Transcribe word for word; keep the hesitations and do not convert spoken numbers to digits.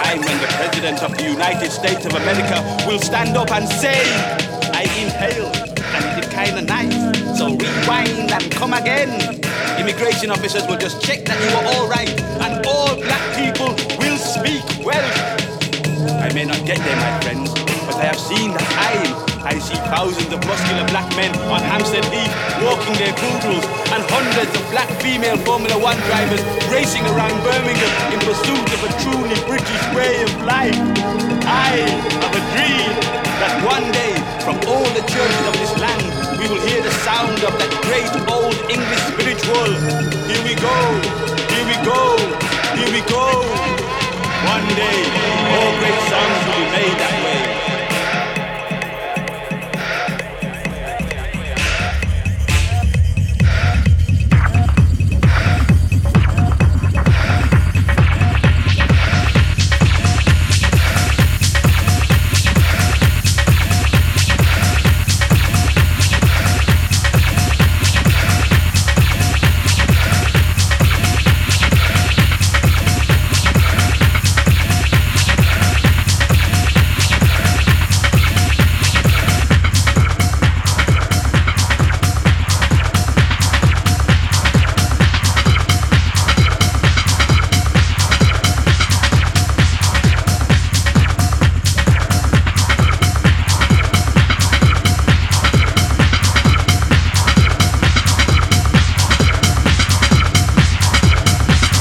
time when the President of the United States of America will stand up and say, I inhaled and it is kinda nice, so rewind and come again. Immigration officers will just check that you are alright, and all black people will speak Welsh. I may not get there, my friends, but I have seen the time. I see thousands of muscular black men on Hampstead Heath walking their poodles, and hundreds of black female Formula One drivers racing around Birmingham in pursuit of a truly British way of life. I have a dream that one day, from all the churches of this land, we will hear the sound of that great old English spiritual. Here we go, here we go, here we go. One day, all great songs will be made that